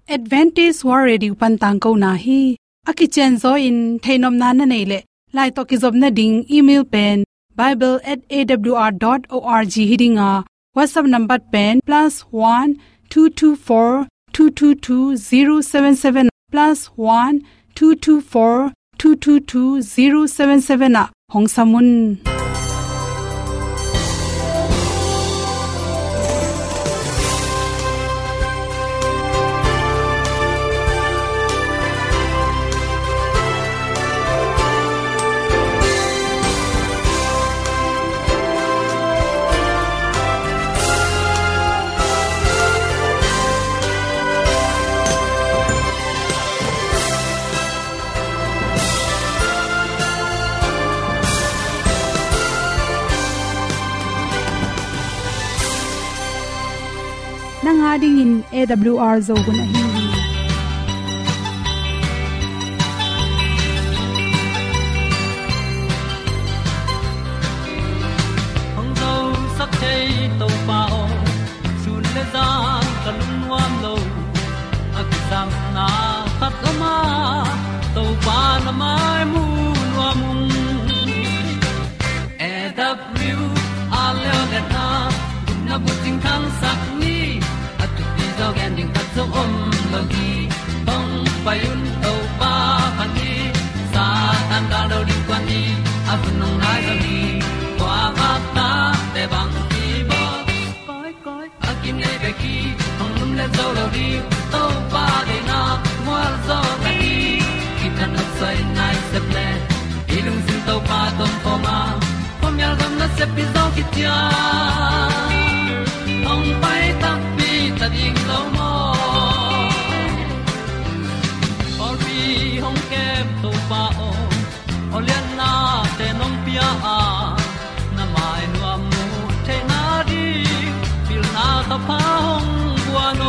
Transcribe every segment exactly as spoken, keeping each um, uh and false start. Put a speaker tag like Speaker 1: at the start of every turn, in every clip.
Speaker 1: Advantage World Radio pantang ko na hi akichen zo in thainom na na nei le lai to ki job na ding email pen bible at a w r dot org hidinga WhatsApp number pen plus one two two four two two two zero seven seven plus one two two four two two two zero seven seven a hong samun nanga ding in A W R zo gun a hi
Speaker 2: hong zo sak chei to pao sun le za kan nuam lo akisam na khat ma to pa na mai mu nuam A W R le na na bu ting kan sak ni dog ending cut so om lo gi hong pai un to pa pan ni sa tan da do di kwan ni a bu nong nai lo gi kwa ba ta te bang ki bo koi koi a kim nei be ki hong lum le zo lo di to pa de na mo zo ta ni ki tan no sai nai se ple ilung sin to pa tom pa ma pom yal gam na se pi zo ki tia hong pai ta ta ding lo mo or bi hong kem to pa o olian na te nong pia a na mai nu amu te na di pil na ta pa hong bua no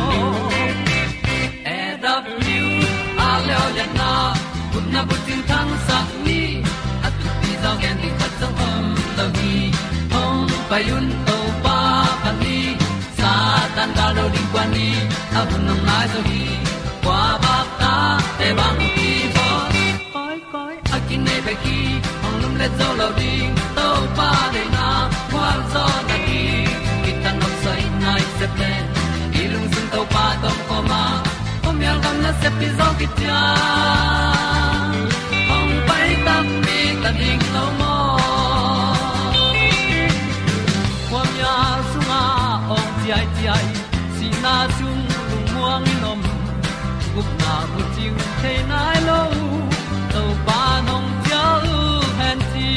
Speaker 2: e w a le olian na kun na bu tin thang sak ni at tu pi zo gen di khat song om lo gi hong pa yun to pa pa ni tan ga lo ding kwan ni a bu nang mai so hi kwa ba ta te bang ki bo koi koi a kin nei be ki ong lum le zo lo ding to pa de na kwa zo na ki ki tan nok sai nai se ple i lung sun to pa tom ko ma pom yal gam na se pi zo ki tia ong pai ta mi ta ding lo mo kwam ya sunga ong ti ai ti ai si na chung lu muang ni nom gup na bu chiu the nai lo to pa nong pia u han ti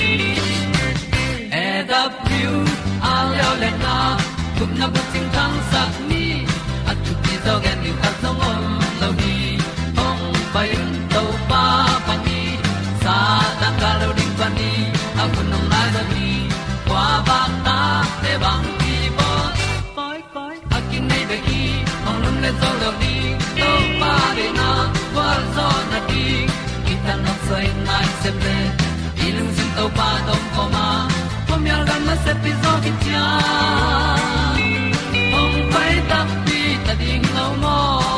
Speaker 2: e da piu a leo le na gup na bu ting tang sak ni at tu ti zo gen ni khat song om lo ni ong pai to pa pa ni sa ta ka lo ding pa ni a bu nong lai da ni kwa ba ta te bang ki bo koi koi a kin nei be ki ong lum le zo lo ni to pa de na kwa zo na ki ki ta no sai nai se ple i lung sin to pa tom ko ma pom yal gam na se pi zo ki tia ong pai ta pi ta ding lo mo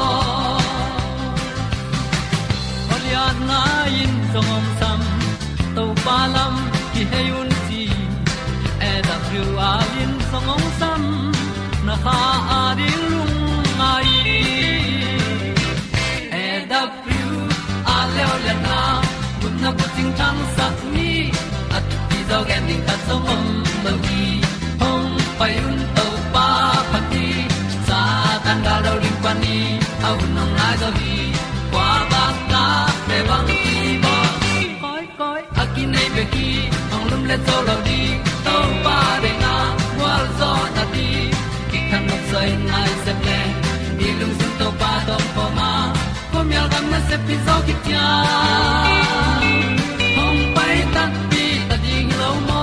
Speaker 2: olian na in song om sam to pa lam ki he un ti e da thru a in song om sam na ha a ding lung mai e da thru a le le na kun na bu ting tang sak ni at ti zo gen ding ta song om lo gi hong pai un to pa pa ti sa tan da do ring pa ni au nong lai do gi kwa ba ta pe bang ti ba koi koi a kin nei be ki ong lum le zo lo di to pa de na wa zo na ti ki kan nok sai nai se ple ni lung sun to pa do po ma pom yal gam na se pi zo ki tia hong pai ta pi ta ding lo mo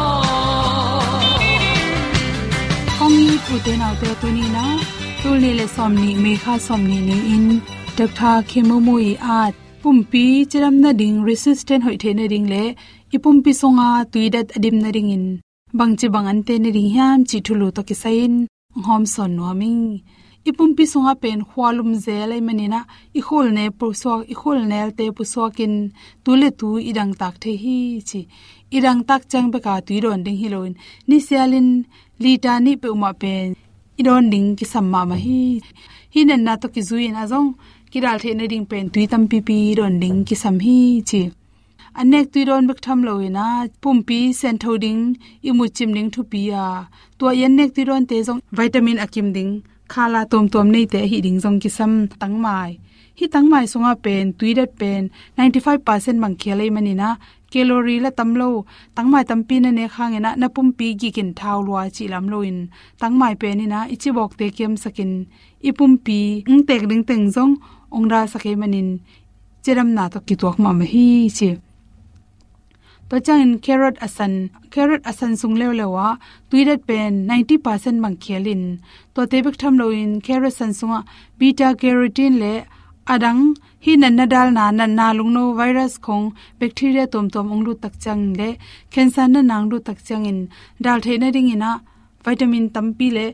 Speaker 1: hong ni pu te na te tu ni na tu ni le som ni me kha som ni ni in dak tha khemu mu i at pumpi chiram na ding resistant hoi the na ding le ipumpi songa tuidat adim na ring in bangchi bangan te na ring hiam chi thulu to ki sain hom son noming ipum pi sunga pen khwalum zelai manina i khol ne puswak i khol nel te puswakin tule tu idang tak the hi chi idang tak chang be ka tuiron ding hiloin ni sialin lita ni pe uma pen idon ding ki samma ma hi hinan na to ki zuin azong kidal the ne ding pen tui tam pi pi don ding ki sam hi chi anek tuiron bek tham loina pumpi senthoding imu chimning thu pi a to yan nek tuiron te jong vitamin akim ding khala tom tom nei te hi ding jong ki sam tangmai hi tangmai sunga pen tuidat pen ninety-five percent mang khelei manina calorie la tamlo tangmai tampi na ne khangena na pumpi gi kin thau lwa chi lam loin tangmai penina ichi bok te kem sakin ipumpi ung tek ding teng jong ongra sakai manin cheram na to ki tok ma ma hi chi to changin carrot asan carrot asan sung lew lewa tuidat pen ninety percent mang khelin to tebek tham loin carrot san sunga beta carotene le adang hi nan dal na nan na lungno virus khong bacteria tom tom onglu tak chang le cancer na nang lu tak chang in dal theina ring ina vitamin tampi le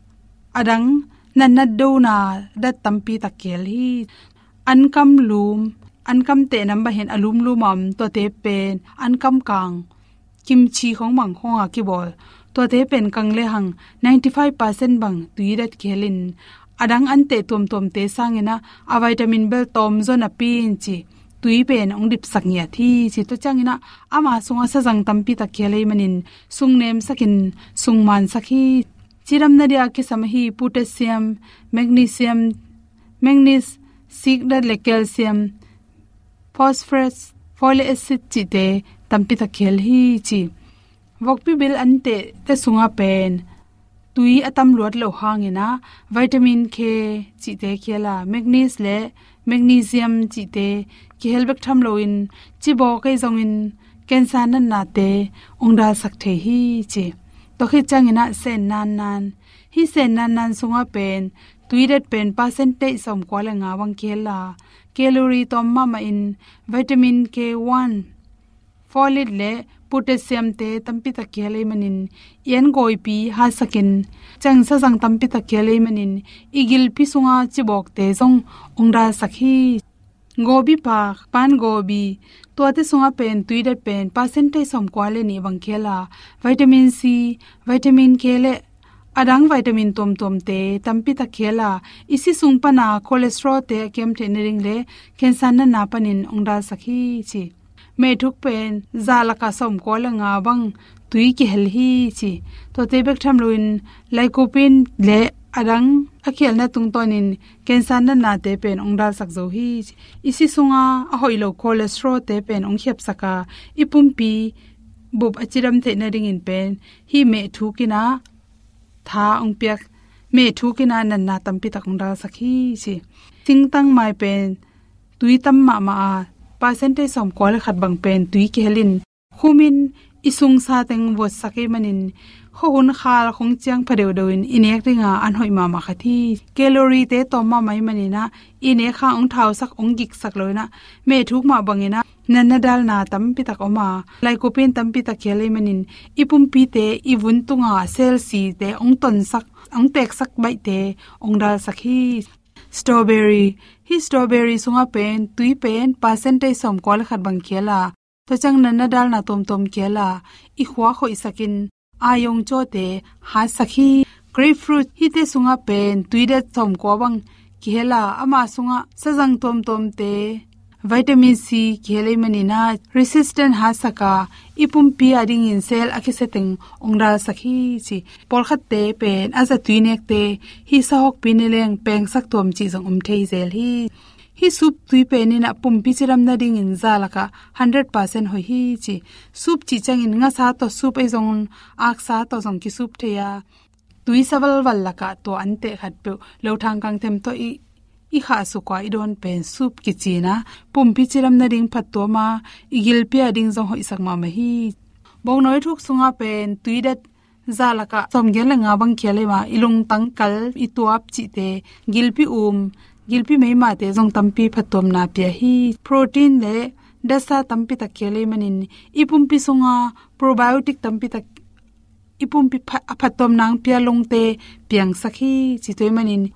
Speaker 1: adang nan na do na dat tampi takel hi ankam lum ankam te namba hen alum lumam to te pen ankam kang kimchi khong mang khong a ki bol to te pen kang le hang ninety-five percent bang tuirat khelin adang ante tom tom te sangena a vitamin bel tom zona pin chi tui pen ong dip saknya thi chi to changina ama sunga sa jang tampi ta khelei manin sungnem sakin sungman sakhi chiram naria ke samhi potassium magnesium manganese sigda le calcium phosphorus folic acid chi te tampi ta khel hi chi vokpi bil ante te sunga pen tui atam luat lo hangena vitamin K chi te khela magnesium le magnesium chi te ki helbek tham loin chi bo kai zongin cancer nan na te ongda sakhe hi chi to khi changina sen nan nan hi sen nan nan sunga pen tuiret pen percentage som kwala nga wang khela calorie tom mama in vitamin K one folate le potassium te tampi ta khelei manin yen goi pi ha sakin chang sa jang tampi ta khelei manin igil pi sunga chibok te jong ongda sakhi gobi pa pan gobi to te sunga pen tuida pen percentage som kwale ni bang khela vitamin C vitamin K le adang vitamin tom tom te tampi ta khela isi sungpana cholesterol te kem tenering le cancer na na panin ongda sakhi chi me thuk pen zalaka som ko la nga bang tui ki hel hi chi to te bek tham loin lycopene le adang akhel na tung tonin cancer na na te pen ongdal sak zo hi isi sunga a hoilo cholesterol te pen ong khep saka ipumpi bub achiram the na ring in pen hi me thukina tha ong pek me thukina nan na tampi tak ongdal sakhi chi tingtang mai pen tui tam ma ma percentage som kol khat bang pen tui ki helin khumin isung sa teng wo sake manin khon khal khong chiang phadeu doin inek ringa an hoi ma ma khathi calorie te to ma mai manina ine kha ong thau sak ong gik sak loina me thuk ma bangena nanna dal na tam pi tak oma lycopene tam pi tak khelei manin ipum pi te ibun tunga cell si te ong ton sak ong tek sak bai te ong dal sakhi strawberry hi strawberry sunga pen tui pen percentage som kol khat bang khela to chang nan na dal na tom tom khela i khwa khoi sakin ayong cho te ha sakhi grapefruit hi te sunga pen tui da som ko bang khela ama sunga sajang tom tom te vitamin C khele manina resistant ha saka ipum pi ading in cell akiseteng ongra sakhi chi polkhat te pen aza tuinek te hi sahok pineleng peng sak tom chi jong um thei zel hi hi sup tui penina pumpi chiram na ding in zalaka one hundred percent hoi hi chi sup chi changin nga sa to sup ai jong ak sa to jong ki sup theya tui sawal wal laka to ante khat pe lo thang kang them to i i kha su kwa i don pen sup ki china pumpi chiram na ding phat to ma igil pe ding jong hoi sak ma ma hi bong noi thuk sunga pen tui dat zalaka som gel nga bang khele ma ilung tangkal i tuap chi te gilpi um gilpi mai ma te jong tampi phatom na pya hi protein le dasa tampi ta khele manin ipumpi sunga probiotic tampi ta ipumpi phatom nang pya longte piang sakhi chi toy manin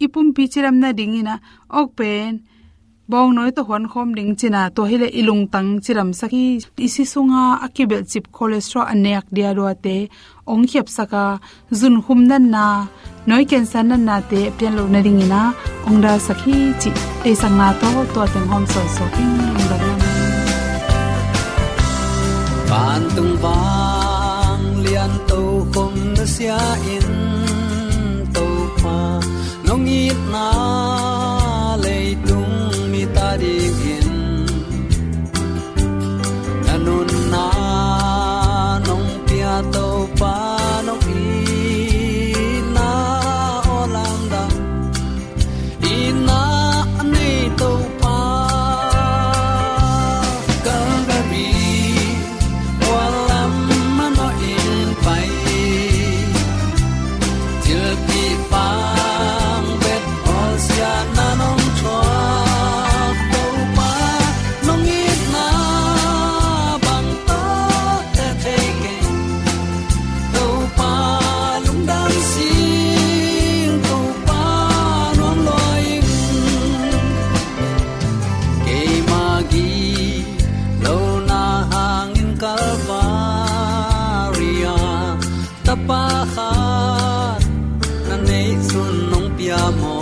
Speaker 1: ipum pi chiram na dingina ok pen bong noi to hon khom ding china to hele ilung tang chiram saki isi sunga akibel chip cholesterol anek dia ro te ong khep saka zun hum nan na noi ken san nan na te pian lo na ringina ong da saki chi te sanga to to teng hom so so king ong da
Speaker 2: ban tung bang lian to khom na sia in to pa nong it na le tung mi ta di in nanun na nong pia to pa nong i na olam da i na ne to pa Calvary walam mano in pai til pi pang bet all sia na nong chua to pa nong it na bang to te te ke to pa lung dang sing to pa nong loi ke ma gi lo na hang in Calvaria ta pa khat na nei sun nong pia mo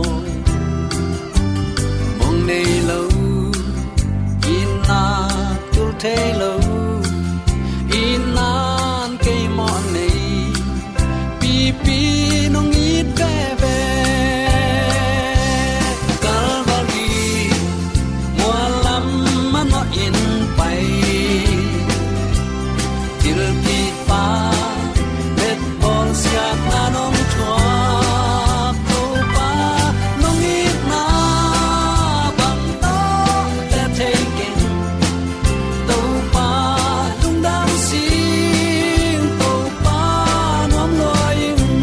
Speaker 2: mong nei lo in na tu te lo in nan ke mo nei pi pi nong it ve ve Calvary mo lam man no in pai til pi pa bet all sia na nong chua to pa nong it na bang to te te ken to pa lung dang sing to pa nong loi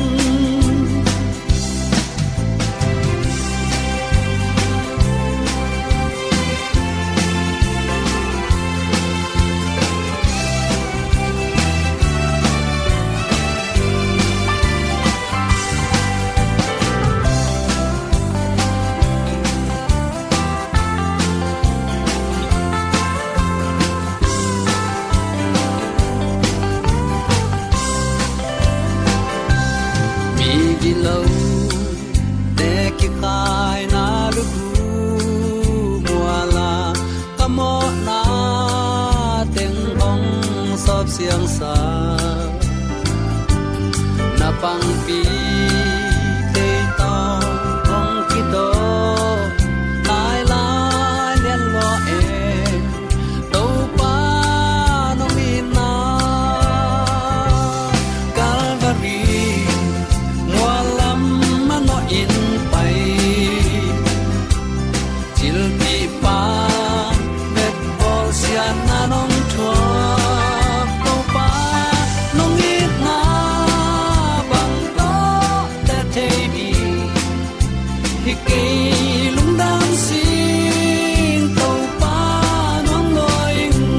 Speaker 2: mi gi lo te ki khai na lu ku muala kamo na teng ong sop siang sa na pang pi te to ong ki to lai lai lian lo e to pa no mi na Calvary mualam mano in pai til pi pa bet all sia na nong thua to pa nong it na bang to te te bi hi ke lung dang sing to pa nong loi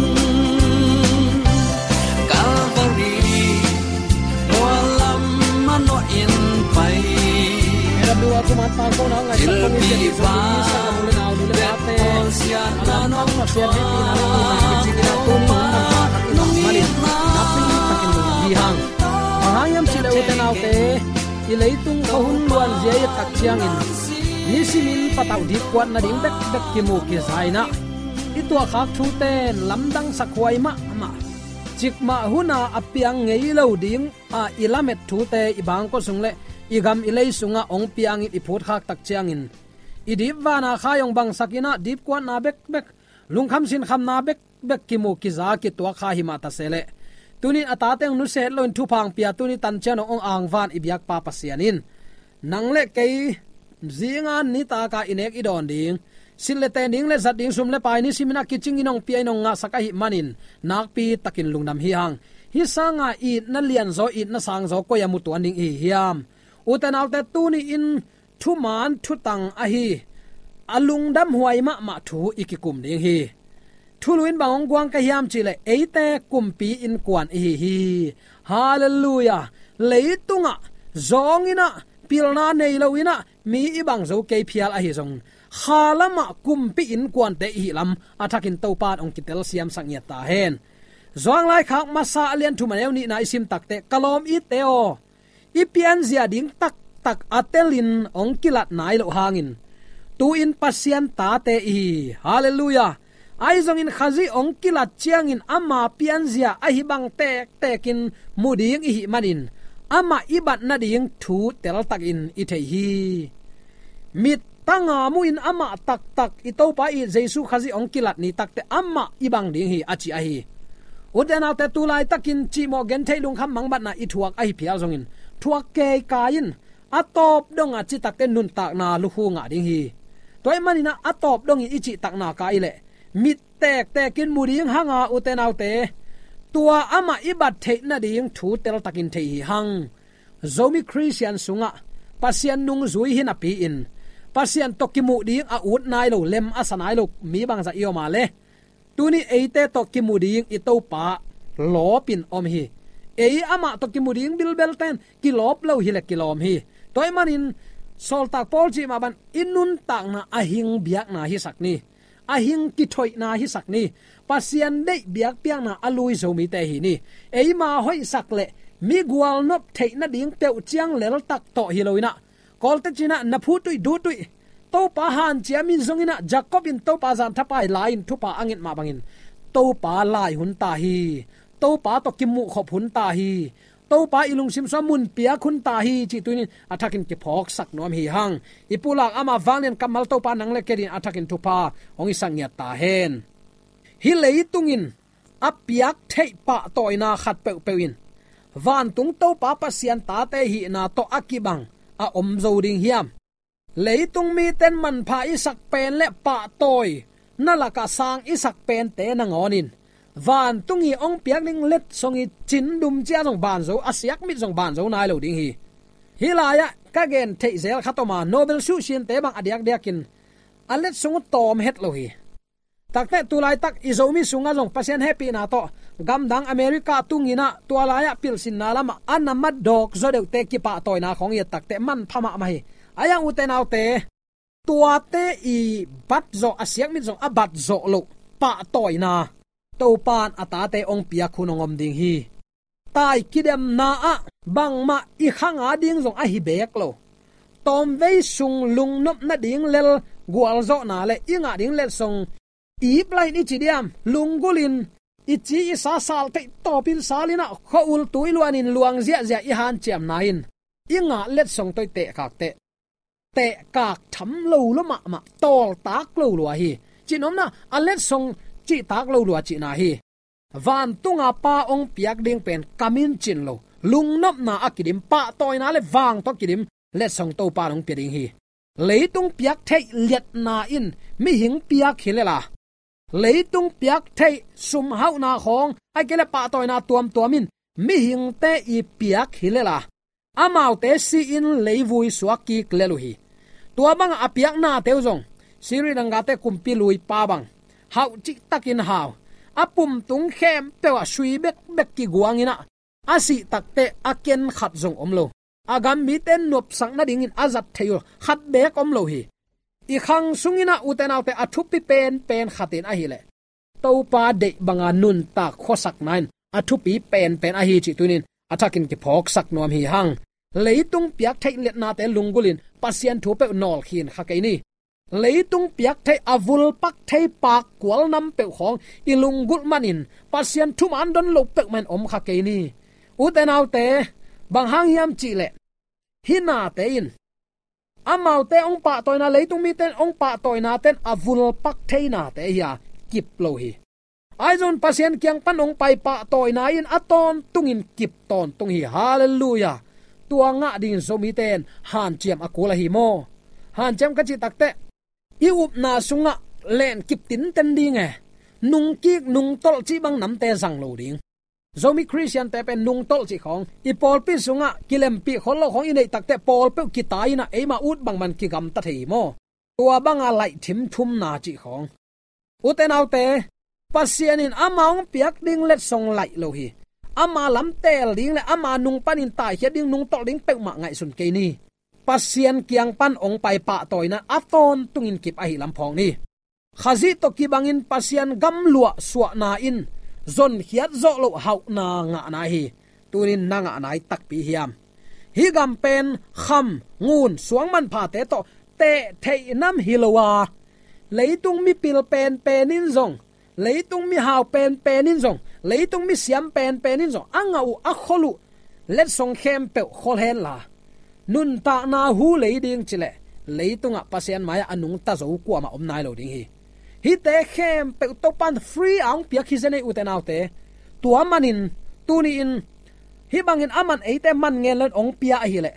Speaker 2: Calvary mualam mano in pai
Speaker 3: Rabdu aku mata ko na ngai sa pangin ni sa sa muli na uli la te ana nang ma se ni na ni ji na tu ni na mali na pi takin ni hang ahayam chile utenaw te ileitung kahun luan zai tak chiang in ni simin patau di kwat na ding bek bek ki mu ki zaina itua khak thu ten lamdang sakhwai ma ma chikma huna apiang ngei lo ding a ilamet thu te ibang ko sungle igam ilei sunga ong piang it ipot khak tak chiangin idip wana khayong bang sakina dip kwa na bek bek lungkham sin kham na bek bek ki mu ki za ki to kha hi ma ta sele tunin atateng nu se loin thu phang pia tuni tan chano ong ang van ibyak pa pasianin nangle kei zinga ni ta ka inek idon ding sille te ning le zat ding sum le pai ni simina kiching inong pi inong nga saka hi manin nak pi takin lungnam hi hang hi sanga i na lian zo i na sang zo ko ya mutu aning hi hiam uten alte tuni in thu man thu tang a hi alung dam huai ma ma thu ikikum ding hi thuluin bangong gwang ka hiam chile eite kumpi in kwan hi hi hallelujah leitunga zongina pilna nei lo ina mi ibang zo ke phial a hi zong khalama kumpi in kwan te hi lam athakin topan ong kitel siam sangya ta hen zong lai khak masa alian thu maneu ni na isim takte kalom i teo ipian zia ding tak tak atelin ong kilat nai lo hangin tu in pasian ta te hi hallelujah ai zong in khazi ong kilat chiang in ama pian zia a hi bang tek tekin muding hi manin ama ibat na ding thu tel tak in i thei hi mit tanga mu in ama tak tak i to pa i jesu khazi ong kilat ni takte ama ibang ding hi achi a hi udena te tulai takin chi mo gen thei lung kham mang bat na i thuak a hi phial zong in thuak ke kain atop dong a chi takte nun tak na lu hu nga ding hi toy manina atop dong i chi tak na ka ile mit tek tekin muding hanga uten autte tua ama ibat the na ding thu tel takin thei hang zomi christian sunga pasian nung zui hin api in pasian tokimu ding a ut nai lo lem asanai lo mi bang za iyo ma le tuni eite tokimu ding i to pa lopin om hi ei ama tokimu ding bilbel ten kilop lo hi le kilom hi toy manin sol tak pol chi ma ban inun tak na ahing biak na hi sakni ahing ki thoi na hi sakni pasian dei biak piang na alui zo mi te hi ni ei ma hoi sakle mi gwal nop thei na ding peu chiang lel tak to hi loina kolte china na phu tui du tui to pa han chiamin zongina jacob in to pa zan thapai lain thu pa angin ma bangin to pa lai hun ta hi to pa to kimu khop hun ta hi to pa ilung sim samun pia khun ta hi chi tuin athakin ke phok sak nom hi hang ipulak ama wanglen kamal to pa nang le kerin athakin thu pa ong isang ya ta hen hi leitungin apiak thei pa toina khat pe pewin van tung to pa pasian ta te hi na to akibang a om zo ding hiam leitung mi ten man pha isak pen le pa toy nalaka sang isak pen te na ngonin van tungi ong piak ning let songi chin dum chia jong ban zo asiak mit jong ban zo nai lo ding hi hilaya ka gen thei zel khatoma nobel su shin te bang adiak diakin alet sung tom het lo hi takte tulai tak izomi sunga jong pasien happy na to gamdang america tungina tualaya pilsin na lama anamat dok zo de te ki pa toy na khong ye takte man phama mai ayang uten autte tuate i bat zo asiak mit jong abat zo lo pa toy na to pan atate ong pia khunongom ding hi tai kidem na a bangma i khanga ding jong a hi bek lo tom vei sung lung nop na ding lel gwal zo na le inga ding le song i plain i chidiam lungulin ichi isa sal te topin salina khaul tuiluanin luang zia zia i han chem nain inga let song toi te kak te te kak tham lo lo ma ma tol tak lo lo hi chinom na alet song chi tak lo lo chi na hi van tunga pa ong piak ding pen kamin chin lo lung nop na akidim pa toy na le wang to kidim let song to pa ong pi ding hi leitung piak thei liet na in mi hing piak hilela leitung piak thei sum hau na khong ai kele pa toy na tuam tuamin mi hing te i piak hilela amau te si in leivui suaki klelu hi tua bang apiak na teu jong siri danga te kumpi lui pa bang hau chi takin hau apum tung khem pewa sui bek bek ki guangina asi takte aken khat jong omlo agam mi ten nop sang na ding in azat theyo khat bek omlo hi i khang sungina utenaute athupi pen pen khatin a hi le to pa de banga nun ta khosak nain athupi pen pen a hi chi tunin athakin ki phok sak nom hi hang leitung piak thei let na te lungulin pasien thu pe nol khin kha ke ni leitung piak thei avul pak thei pak kwal nam pe khong ilung gul manin pasien thum an don lo pe man om kha ke ni utenaute bang hang yam chi le hina te in amau te ong pa toy na leitung mi ten ong pa toy na ten avul pak thei na te ya kip lo hi ai zon pasien kyang pan ong pai pa toy na in aton tungin kip ton tung hi hallelujah tua nga ding zomi ten han chiam akula hi mo han cham ka chi takte i up na sunga len kip tin ten ding e nung ki nung tol chi bang nam te sang lo ding zomi christian te pen nung tol chi khong i pol pi sunga kilem pi khol lo khong i nei takte pol pe ki tai na e ma ut bang man ki gam ta thei mo tua banga lai thim thum na chi khong uten autte pasienin amaung piak ding let song lai lo hi ama lam tel ding le ama nung panin tai he ding nung tol ding pe ma ngai sun ke ni pasien kiang pan ong pai pa toina aton tungin kip a hi lampong ni khazi to ki bangin pasien gam lua suwa na in zon hiat zo lo hau na nga na hi tunin nanga nai tak pi hiam hi gam pen kham ngun suang man pha te to te thei nam hilowa leitung mi pil pen penin zong leitung mi hau pen penin zong leitung mi siam pen penin zong anga u akholu let song khem pe khol hen la nun ta na hu leiding chile leitunga pasien maya anung ta zo ku ma om nai lo ding hi hi te khem pe to pan free ang pia khizene uten autte tua manin tuni in hi bangin aman eite man ngen len ong pia a hi le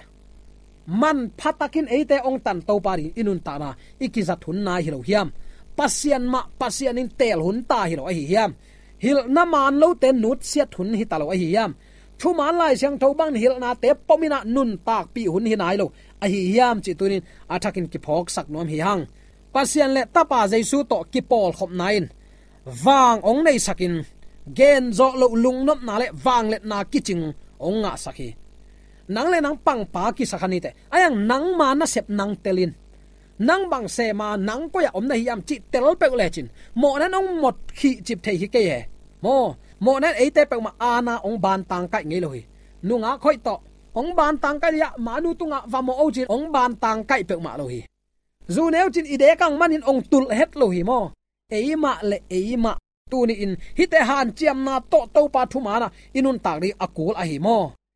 Speaker 3: man phatakin eite ong tan to pari inun ta na ikiza thun na hi lo hiam pasien ma pasien in tel hun ta hi lo a hi hiam hil na man lo ten nut sia thun hi ta lo a hi hiam thu man lai siang tho bang hil na te pomina nun tak pi hun hi nai lo a hi hiam chi tunin athakin ki phok sak nom hi hang pasien le tapa jaisu to ki pol khop nain wang ong nei sakin gen zo lo lung nop na le wang le na kiching ong nga sakhi nang le nang pang pa ki sakhani te ayang nang ma na sep nang telin nang bang se ma nang ko ya om na hiam chi tel pe le chin mo na nong mot khi chip thei hi ke ye mo mo na e te pe ma ana ong ban tang kai ngei lo hi nu nga khoi to ong ban tang kai ya ma nu tunga va mo o chin ong ban tang kai pe ma lo hi zu neu chin ide kang manin ong tul het lo hi mo eima le eima tuni in hite han chiam na to to pa thu mana inun tak ri akul a hi mo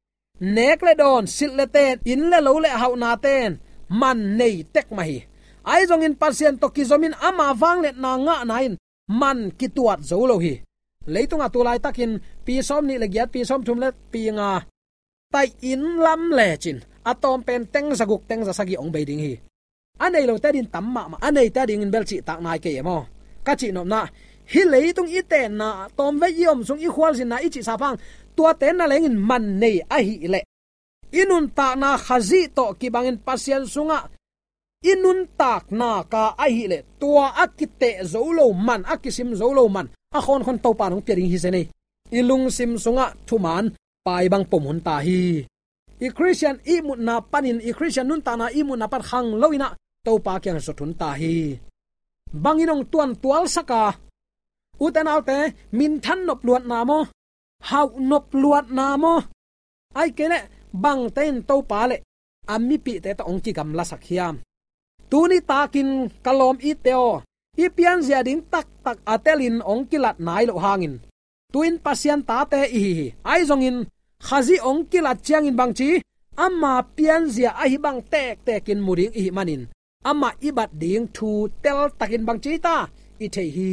Speaker 3: nek le don sil le ten in le lo le hau na ten man nei tek ma hi ai jong in pasien to ki zomin ama wang le na nga nain man ki tuat zo lo hi leitunga tulai takin pi som ni le giat pi som thum le pi nga tai in lam le chin atom pen teng saguk teng za sagi ong be ding hi anei lo ta din tamma ma anei ta ding in bel chi tak nai ke mo ka chi nom na hi leitung i ten na tom ve yom sung i khwal sin na i chi sa phang tua ten na lengin man nei a hi le inun ta na khazi to ki bangin pasien sunga inun tak na ka a hi le tua akite zolo man akisim zolo man a khon khon to pa nong piring hi se nei ilung sim sunga thuman pai bang pom hun ta hi i christian i mun na panin i christian nun ta na i mun na pan khang loina to pa kyang so thun ta hi banginong tuan tual saka uten autte min than nop luat na mo hau nop luat na mo ai kele bang ten to pa le ammi pi te to ong ki gam la sakhiam tuni takin kalom i teo i pian zia ding tak tak atelin ong kilat nai lo hangin tuin pasian ta te i ai zongin khazi ong kilat chiang in bangchi amma pian zia a hi bang tek tekin muring i manin amma ibat ding thu tel takin bangchi ta i the hi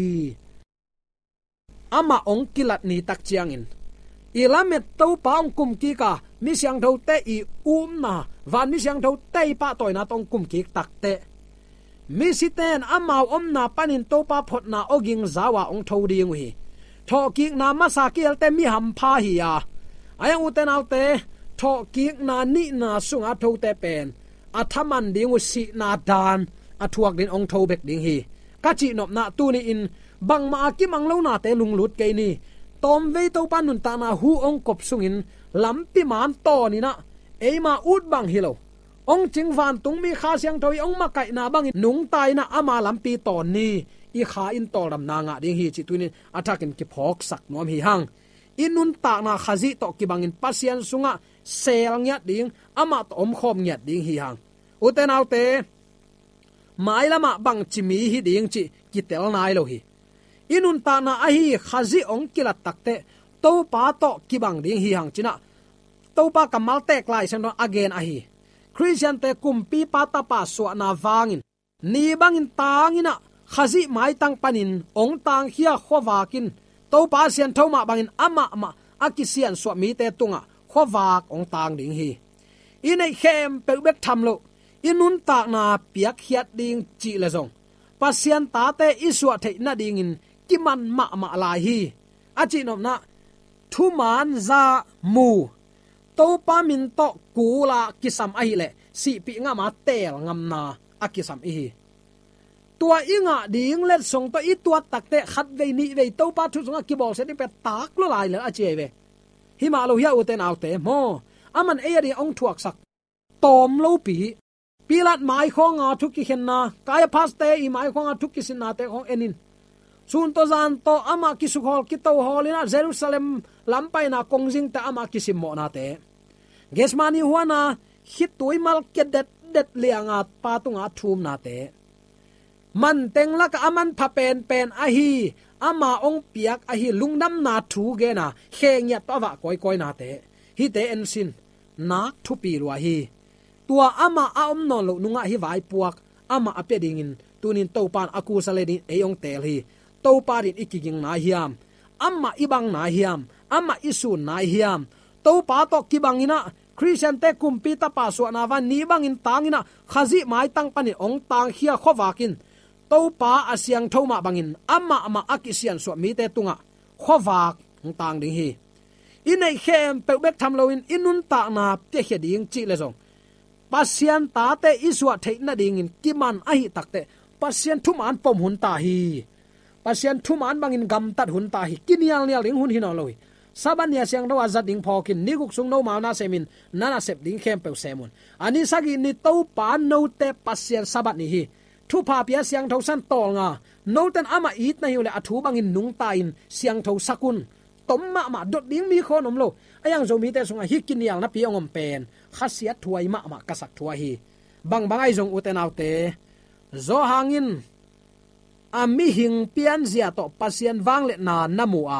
Speaker 3: ama ong kilat ni tak chiang in ilamet to pa ong kum ki ka mi siang tho te i um na van mi siang tho te pa toy na tong kum ki tak te mi siten amau om na panin to pa phot na oging zawa ong tho ding wi tho ki na ma sa ki te mi ham pha hi ya ayang uten autte tho ki na ni na sunga tho te pen athaman ding u si na dan athuak din ong tho bek ding hi ka chi nop na tu ni in bang ma ki mang lo na te lung lut ke ni tom ve to pan nun ta na hu ong kop sungin lampi man to ni na eima ut bang hilo ong ching van tung mi kha siang thoi ong ma kai na bang nung tai na ama lampi ton ni i kha in to ram na nga ding hi chi tunin athakin ki phok sak nom hi hang inun ta na khazi to ki bangin pasien sunga sel nya ding ama to om khom nya ding hi hang uten autte mai lama bang chimi hi ding chi ki tel nai lo hi inun ta na a hi khazi ong kilat takte to pa to ki bang ding hi hang china to pa kamal tek lai san again a hi christian te kumpi pa ta pa so na wangin ni bangin tangina khazi mai tang panin ong tang hia khowakin to pa sian thoma bangin ama ama akisian so mi te tunga khowak ong tang ding hi inai khem pe bek thamlo inun ta na piak hiat ding chi la zong pasian ta te iswa the na ding in kiman ma ma lai hi achi nom na thu man za mu to pa min to kula kisam a hi le si pi nga ma tel ngam na akisam i hi tua inga ding let song to i tua takte khat ve ni ve to pa thu songa ki bol se ni pe tak lo lai le achi ve hi ma lo ya uten autte mo aman e ri ong thuak sak tom lo pi pilat mai khong a thuk ki khenna kaya paste i mai khong a thuk ki sin na te khong enin sun to zan to ama ki su hol ki to holina Jerusalem lampai na kongjing ta ama ki sim mo na te gesmani huana hit tuimal ke det det lianga patunga thum na te man teng la ka aman pha pen pen a hi ama ong piak a hi lungnam na thu ge na kheng ya to wa koi koi na te hi te en sin nak thu pi ruwa hi tua ama a om non lo nunga hi vai puak ama ape dingin tunin to pan aku sale din eyong tel hi to pa din ikiging na hiam amma ibang na hiam amma isun na hiam to pa to kibangina Christian te kumpi ta pa so na van ni bangin tangina khazi mai tang panin ong tang hia khowakin to pa asyang thoma bangin amma ama akisian so mi te tunga khowak ong tang ding hi inai khem pe bek tham loin inun ta na te he ding chi le zong pasian ta te iswa theina ding in kiman a hi takte pasian thuman pom hun ta hi pasian thuman bangin gam tat hun ta hi kinial nial ling hun hin loi saban ya siang do azat ding phokin niguk sung no ma na semin nana sep ding khem pe semun ani sagi ni to pa no te pasian sabat ni hi thu pa pia siang tho san tol nga no ten ama it na hiule athu bangin nung ta in siang tho sakun tomma ma dot ding mi kho nom lo ayang zo mi te sunga hi kinial na pi ongom pen khasiat thuai ma ma kasak thua hi bang bangai jong uten autte zo hangin ami hing pian zia to pasian wang le na namu a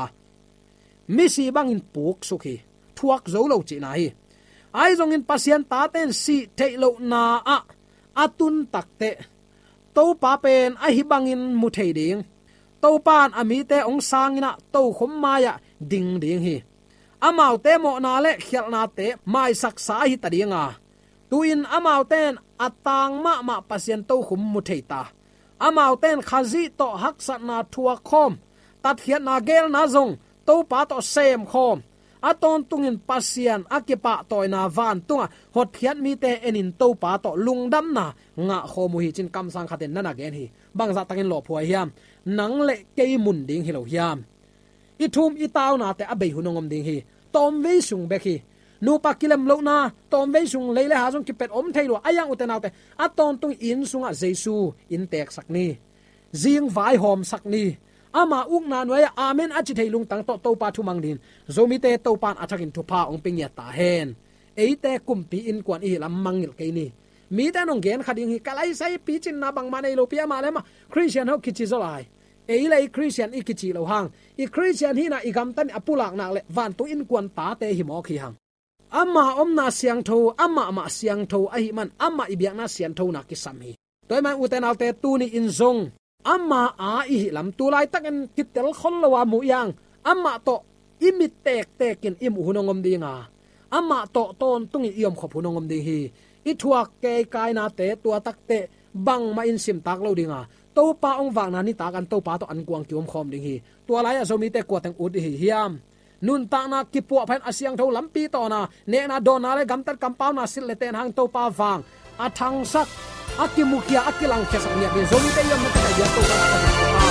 Speaker 3: mi si bangin puk sukhi thuak zo lo chi na hi ai jong in pasian ta ten si theilo na a atun takte to pa pen a hi bangin mu thei ding to pan ami te ong sangina to khom maya ding ding hi amau te mo na le khial na te mai sak sa hi ta dinga tuin amau ten atang ma ma pasien to khum mu theita amau ten khazi to hak sat na thua khom tat hiat na gel na zong to pa to sem khom aton tungin pasian akipa toina van tunga hot hiat mi te enin to pa to lungdam na nga khomu hi chin kam sang khaten nana gen hi bangza takin lo phoi hiam nang le ke mun ding hi lo hiam i thum i taw na te abei hunongom ding hi tom ve sung beki nu pa kilem lo na tom ve sung leile ha jong ki pet om thailo ayang uten autte aton tung in sunga jesu in tek sakni jing vai hom sakni ama uk na noya amen achi thailung tang to to pa thumang din zomi te to pan athakin thupa ong ping ya ta hen eite kumpi in kwan i lam mangil ke ni mi ta nong gen khading hi kalai sai pi chin na bang manai lo pia ma le ma Christian ho kichi zolai ei lai Christian ikichi lo hang i Christian hi na i gam tan apulak nak le van tu in kwan ta te hi mo khi hang amma om na siang tho amma ma siang tho a hi man amma i biak na siang tho na ki sam hi toy man uten alte tu ni in zong amma a i lam tu lai taken kitel khol lawa mu yang amma to imit tek tekin im hunongom dinga amma to ton tungi iom khop hunongom ding hi i thuak ke kai na te tua tak te bang ma in sim tak lo dinga to pa ong wang na ni ta kan to pa to an kuang kiom khom ding hi tua lai a zomi te ko tang ud hi hiam nun ta na ki pu phan asyang tho lampi to na ne na don na le gam tar compound na sil le ten hang to pa wang a thang sak akimukia akilang kesa nya be zomi te yom ta ya to ka ta pa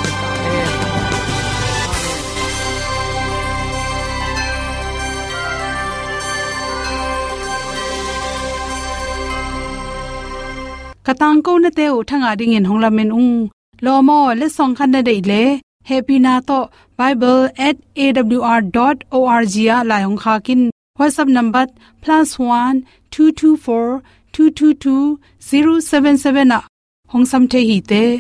Speaker 1: katang ko na te u thanga ding in honglamen ung lomo le song khan na dei le happy na to bible at a w r dot org ya la hong kha kin whatsapp number plus one two two four two two two zero seven seven a hong sam the hi te